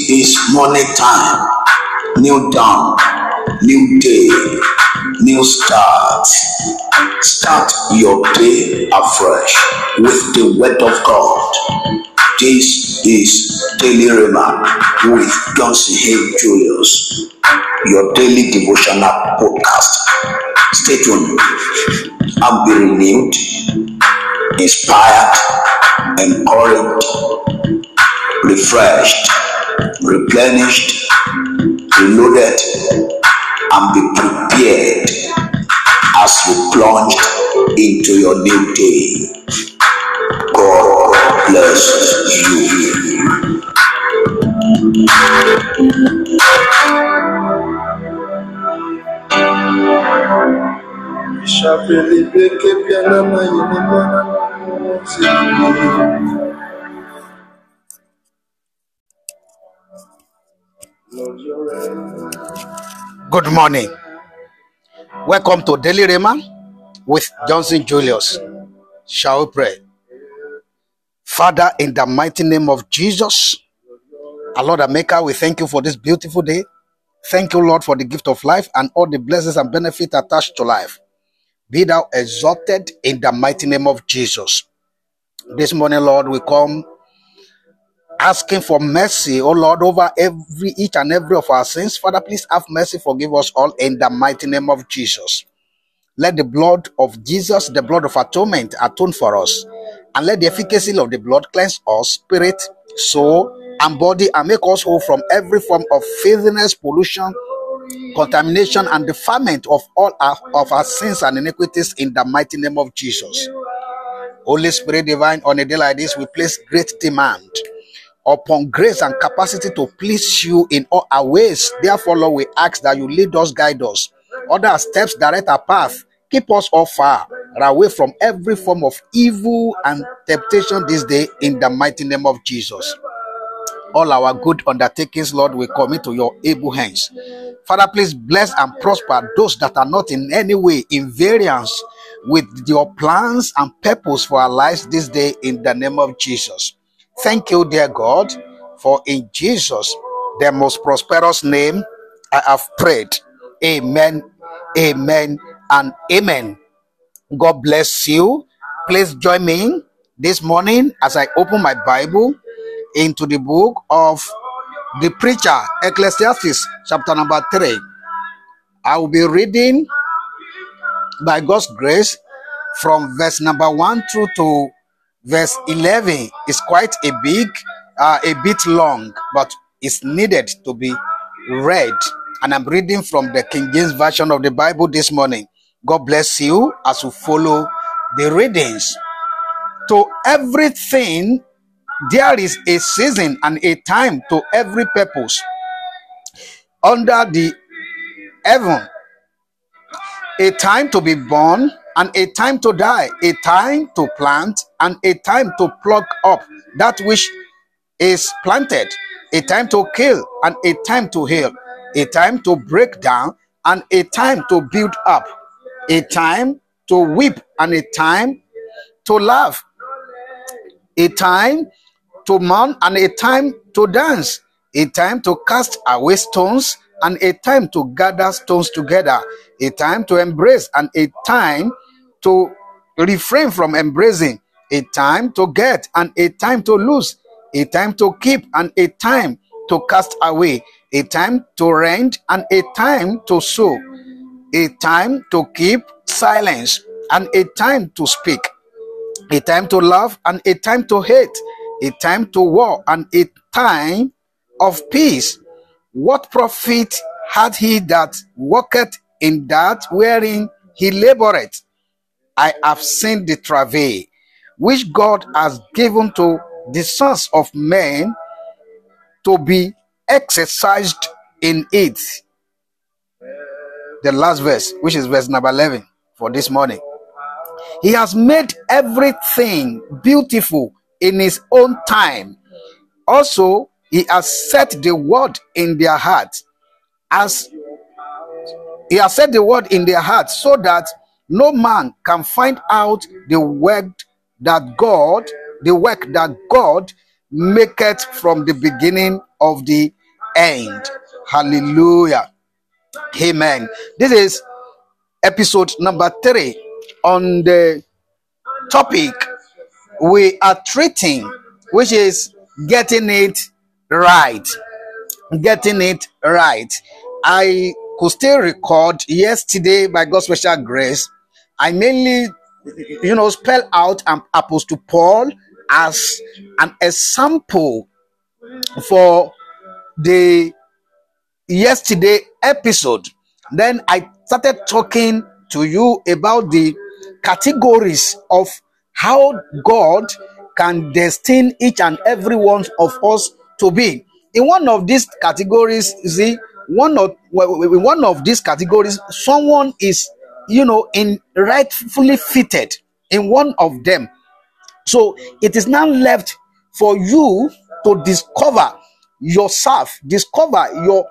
This is morning time, new dawn, new day, new start. Start your day afresh with the word of God. This is Daily Rhema with Johnson Hay Julius, your daily devotional podcast. Stay tuned and be renewed, inspired, encouraged, refreshed, replenished, reloaded, and be prepared as you plunge into your new day. God bless you. Good morning. Welcome to Daily Rhema with Johnson Julius. Shall we pray? Father, in the mighty name of Jesus, our Lord and Maker, we thank you for this beautiful day. Thank you, Lord, for the gift of life and all the blessings and benefits attached to life. Be thou exalted in the mighty name of Jesus. This morning, Lord, we come asking for mercy, oh Lord, over each and every of our sins. Father, please have mercy, forgive us all in the mighty name of Jesus. Let the blood of Jesus, the blood of atonement, atone for us. And let the efficacy of the blood cleanse us, spirit, soul, and body, and make us whole from every form of filthiness, pollution, contamination, and defilement of all our sins and iniquities in the mighty name of Jesus. Holy Spirit divine, on a day like this, we place great demand upon grace and capacity to please you in all our ways. Therefore, Lord, we ask that you lead us, guide us, order our steps, direct our path, keep us all far away from every form of evil and temptation this day in the mighty name of Jesus. All our good undertakings, Lord, we commit to your able hands. Father, please bless and prosper those that are not in any way in variance with your plans and purpose for our lives this day in the name of Jesus. Thank you, dear God, for in Jesus, the most prosperous name, I have prayed. Amen, amen, and amen. God bless you. Please join me this morning as I open my Bible into the book of the preacher, Ecclesiastes, chapter number 3. I will be reading by God's grace from verse number 1 through to verse 11. It's quite a bit long, but it's needed to be read. And I'm reading from the King James Version of the Bible this morning. God bless you as you follow the readings. To everything, there is a season and a time to every purpose under the heaven. A time to be born and a time to die, a time to plant and a time to pluck up that which is planted, a time to kill and a time to heal, a time to break down and a time to build up, a time to weep and a time to laugh, a time to mourn and a time to dance, a time to cast away stones and a time to gather stones together, a time to embrace and a time to refrain from embracing, a time to get and a time to lose, a time to keep and a time to cast away, a time to rend and a time to sow, a time to keep silence and a time to speak, a time to love and a time to hate, a time to war and a time of peace. What profit had he that worketh in that wherein he laboureth? I have seen the travail which God has given to the sons of men to be exercised in it. The last verse, which is verse number 11 for this morning. He has made everything beautiful in his own time. Also, he has set the word in their heart, as he has set the word in their heart, so that no man can find out the work that God maketh from the beginning of the end. Hallelujah. Amen. This is episode number 3 on the topic we are treating, which is getting it right. Getting it right. I could still record yesterday, by God's special grace, I mainly spell out Apostle Paul as an example for the yesterday episode. Then I started talking to you about the categories of how God can destine each and every one of us to be. In one of these categories, you see, one of these categories, someone is, in rightfully fitted in one of them. So it is now left for you to discover yourself, discover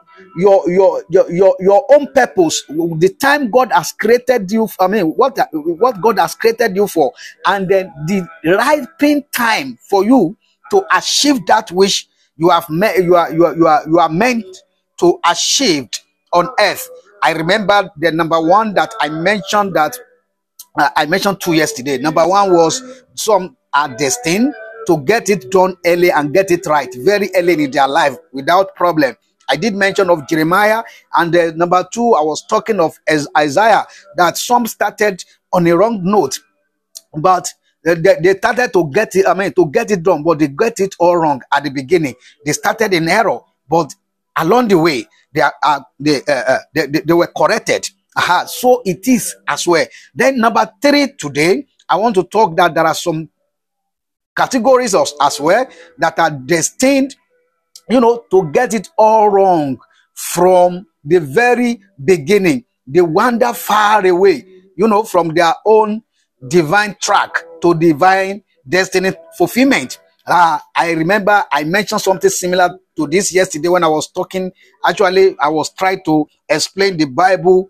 your own purpose, the time God has created you. What God has created you for, and then the right time for you to achieve that which you are meant to achieve on earth. I remember the number one that I mentioned, that I mentioned 2 yesterday. Number 1 was some are destined to get it done early and get it right very early in their life without problem. I did mention of Jeremiah, and number 2, I was talking of Isaiah, that some started on a wrong note, but they started to get it done, but they get it all wrong at the beginning. They started in error, but along the way they were corrected. So it is as well. Then number 3 today, I want to talk that there are some categories as well that are destined, to get it all wrong from the very beginning. They wander far away, from their own divine track to divine destiny fulfillment. I remember I mentioned something similar to this yesterday when I was talking. Actually, I was trying to explain the Bible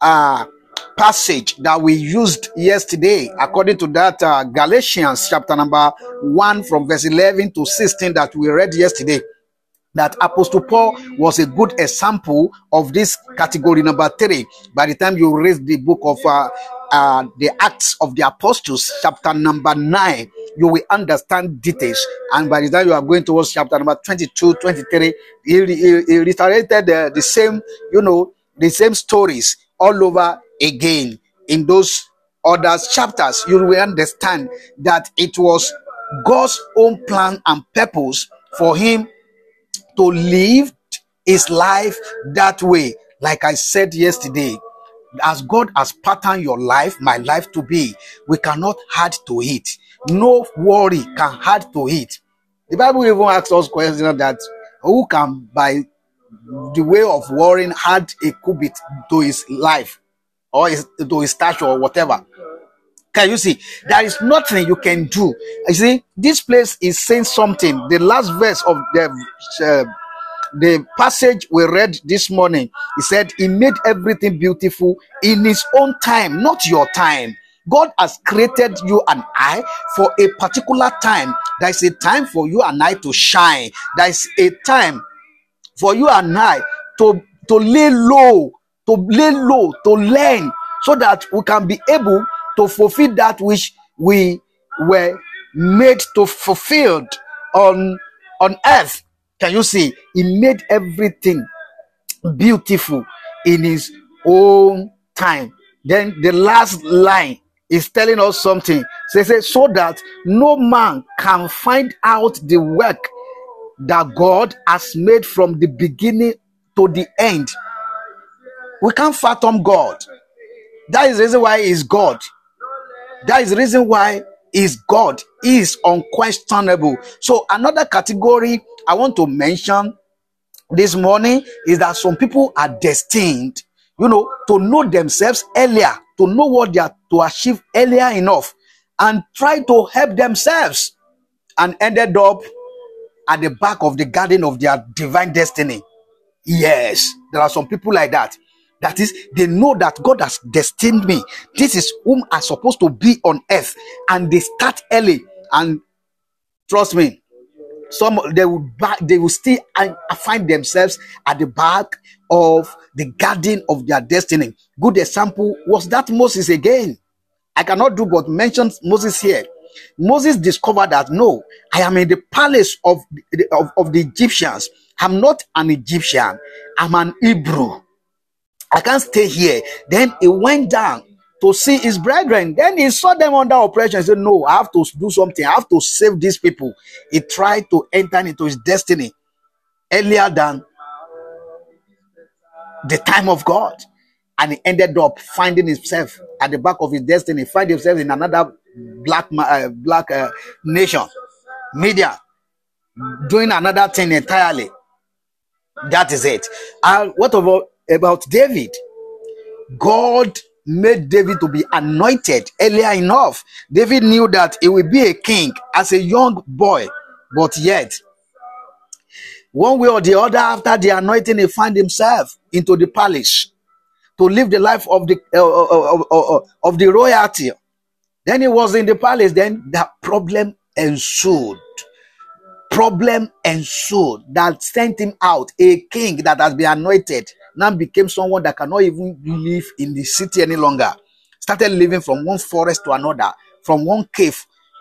passage that we used yesterday, according to that Galatians chapter number 1 from verse 11 to 16 that we read yesterday. That Apostle Paul was a good example of this category number 3. By the time you read the book of the Acts of the Apostles, chapter number 9, you will understand details. And by the time you are going towards chapter number 22, 23, he reiterated the same, the same stories all over again. In those other chapters, you will understand that it was God's own plan and purpose for him to live his life that way. Like I said yesterday, as God has patterned your life, my life to be, we cannot add to it. No worry can add to it. The Bible even asks us questions that who can, by the way of worrying, add a cubit to his life or to his stature or whatever. Can you see? There is nothing you can do. You see, this place is saying something. The last verse of the passage we read this morning, he said he made everything beautiful in his own time, not your time. God has created you and I for a particular time. There is a time for you and I to shine. There is a time for you and I to lay low, to learn, so that we can be able to fulfill that which we were made to fulfill on earth. Can you see? He made everything beautiful in his own time. Then the last line is telling us something. So it says, so that no man can find out the work that God has made from the beginning to the end. We can't fathom God. That is the reason why he's God. That is the reason why he's God. He is unquestionable. So another category I want to mention this morning is that some people are destined, to know themselves earlier, to know what they are to achieve earlier enough, and try to help themselves, and ended up at the back of the garden of their divine destiny. Yes, there are some people like that. That is, they know that God has destined me. This is whom I'm supposed to be on earth. And they start early. And trust me, Some they will still find themselves at the back of the garden of their destiny. Good example was that Moses again. I cannot do but mention Moses here. Moses discovered that no, I am in the palace of the Egyptians. I'm not an Egyptian. I'm an Hebrew. I can't stay here. Then he went down to see his brethren. Then he saw them under oppression. He said, no, I have to do something. I have to save these people. He tried to enter into his destiny earlier than the time of God. And he ended up finding himself at the back of his destiny, find himself in another black nation, media, doing another thing entirely. That is it. And what about David? God made David to be anointed earlier enough. David knew that he will be a king as a young boy, but yet, one way or the other, after the anointing, he found himself into the palace to live the life of the royalty. Then he was in the palace. Then that problem ensued. That sent him out. A king that has been anointed now became someone that cannot even live in the city any longer. Started living from one forest to another, from one cave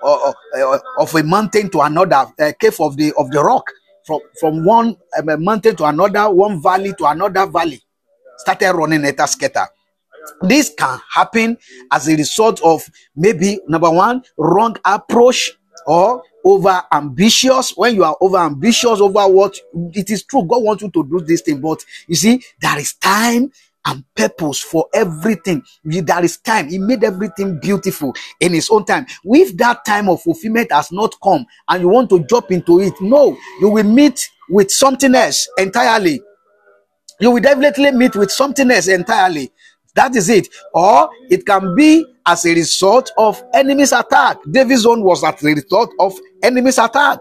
of a mountain to another, cave of the rock, from one mountain to another, one valley to another valley. Started running at a scatter. This can happen as a result of maybe, number one, wrong approach, or over ambitious. When you are over ambitious over what it is true, God wants you to do this thing, but you see, there is time and purpose for everything. There is time. He made everything beautiful in his own time. If that time of fulfillment has not come and you want to jump into it, no, you will meet with something else entirely. You will definitely meet with something else entirely. That is it. Or it can be as a result of enemy's attack. David's own was as a result of enemy's attack.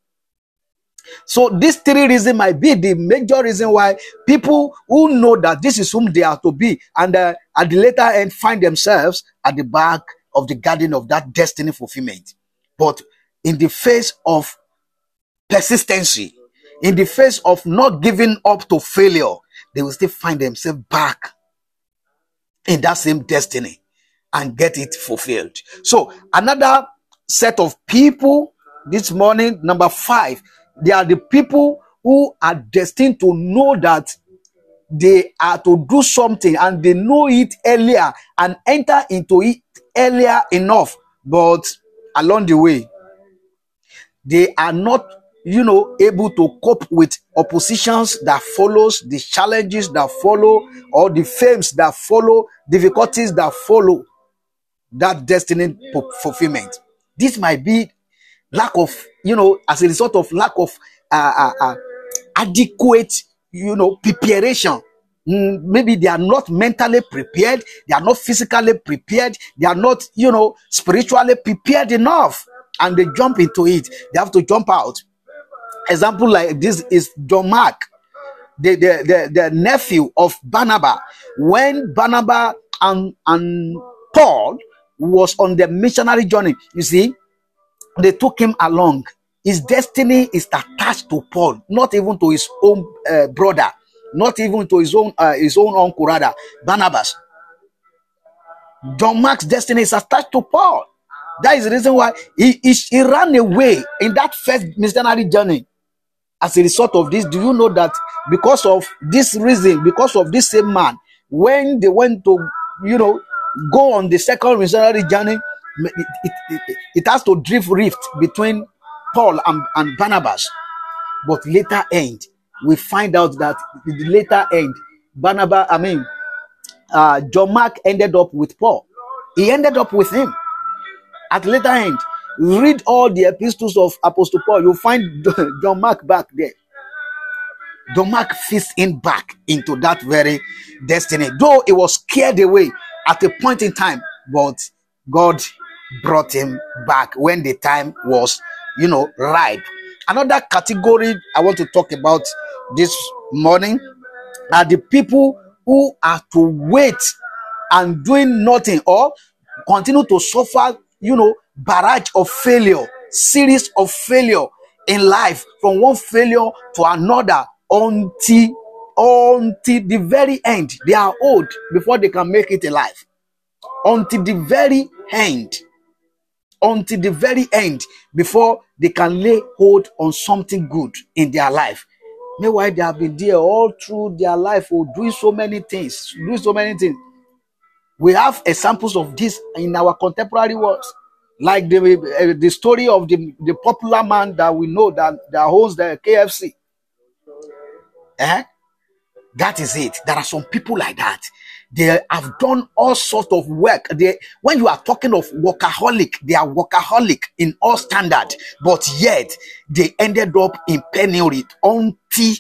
So these three reasons might be the major reason why people who know that this is whom they are to be, and at the later end find themselves at the back of the garden of that destiny fulfillment. But in the face of persistency, in the face of not giving up to failure, they will still find themselves back in that same destiny and get it fulfilled. So another set of people this morning, number 5, they are the people who are destined to know that they are to do something, and they know it earlier and enter into it earlier enough, but along the way they are not able to cope with oppositions that follows, the challenges that follow, or the fames that follow, difficulties that follow that destiny fulfillment. This might be lack of, as a result of lack of adequate, preparation. Maybe they are not mentally prepared, they are not physically prepared, they are not, spiritually prepared enough, and they jump into it. They have to jump out. Example like this is John Mark, the nephew of Barnabas. When Barnabas and Paul was on their missionary journey, you see, they took him along. His destiny is attached to Paul, not even to his own brother, not even to his own uncle, rather, Barnabas. John Mark's destiny is attached to Paul. That is the reason why he ran away in that first missionary journey. As a result of this, do you know that because of this reason, because of this same man, when they went to, go on the second missionary journey, it has to drift rift between Paul and Barnabas. But later end, we find out that in the later end, John Mark ended up with Paul. He ended up with him. At later end, read all the epistles of Apostle Paul, you'll find John Mark back there. John Mark fits in back into that very destiny, though it was scared away at a point in time, but God brought him back when the time was, ripe. Another category I want to talk about this morning are the people who are to wait and doing nothing, or continue to suffer, barrage of failure, series of failure in life, from one failure to another, until the very end. They are old before they can make it in life. Until the very end. Until the very end, before they can lay hold on something good in their life. Meanwhile, they have been there all through their life, doing so many things. We have examples of this in our contemporary world, like the story of the popular man that we know that owns the KFC. That is it. There are some people like that. They have done all sorts of work. When you are talking of workaholic, they are workaholic in all standard, but yet they ended up in penury until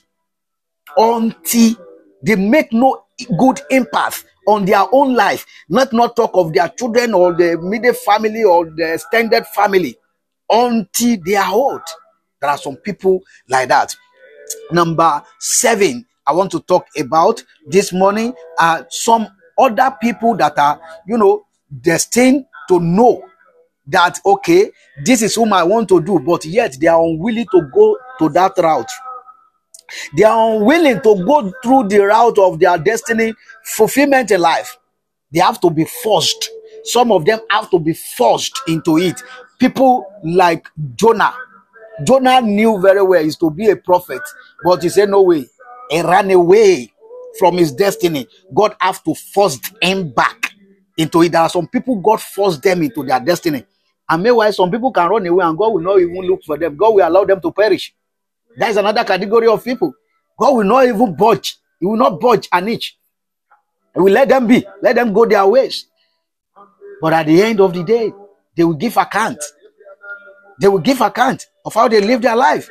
they make no good impact on their own life. Not talk of their children or the immediate family or the extended family until they are old. There are some people like that. Number 7, I want to talk about this morning some other people that are, destined to know that, okay, this is whom I want to do, but yet they are unwilling to go to that route. They are unwilling to go through the route of their destiny fulfillment in life. They have to be forced. Some of them have to be forced into it. People like Jonah. Jonah knew very well is to be a prophet, but he said no way. He ran away from his destiny. God have to force him back into it. There are some people God forced them into their destiny. And meanwhile, some people can run away and God will not even look for them. God will allow them to perish. That is another category of people. God will not even budge. He will not budge an inch. He will let them be. Let them go their ways. But at the end of the day, they will give account. They will give account of how they live their life.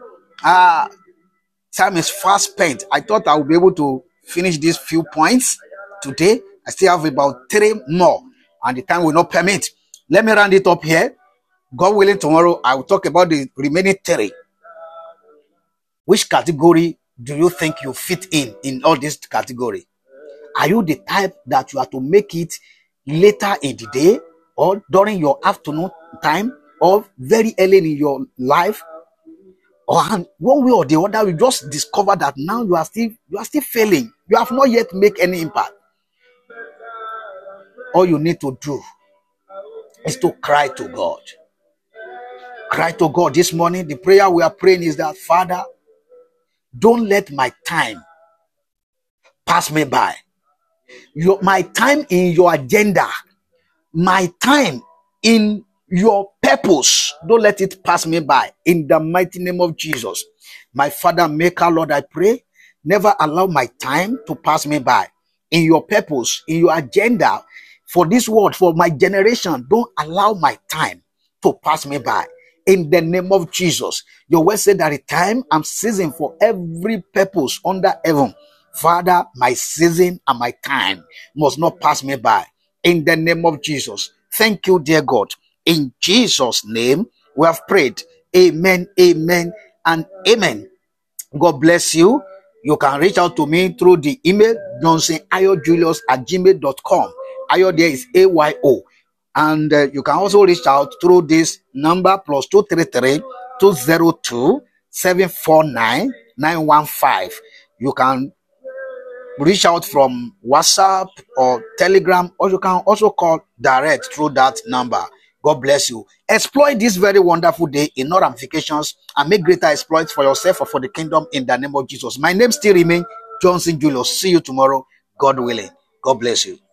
Time is fast spent. I thought I would be able to finish these few points today. I still have about 3 more, and the time will not permit. Let me round it up here. God willing, tomorrow I will talk about the remaining 3. Which category do you think you fit in all this category? Are you the type that you have to make it later in the day, or during your afternoon time, or very early in your life? Or one way or the other, you just discover that now you are still failing. You have not yet made any impact. All you need to do is to cry to God. Cry to God this morning. The prayer we are praying is that, Father, don't let my time pass me by. My time in your agenda, my time in your purpose, don't let it pass me by, in the mighty name of Jesus. My Father, Maker, Lord, I pray, never allow my time to pass me by. In your purpose, in your agenda, for this world, for my generation, don't allow my time to pass me by. In the name of Jesus. Your word said that a time and season for every purpose under heaven. Father, my season and my time must not pass me by. In the name of Jesus. Thank you, dear God. In Jesus' name, we have prayed. Amen, amen, and amen. God bless you. You can reach out to me through the email, johnsonayojulius@gmail.com. Ayo there is AYO. And you can also reach out through this number, +233 202 749 915. You can reach out from WhatsApp or Telegram, or you can also call direct through that number. God bless you. Exploit this very wonderful day in all ramifications and make greater exploits for yourself or for the kingdom in the name of Jesus. My name still remains Johnson Julius. See you tomorrow, God willing. God bless you.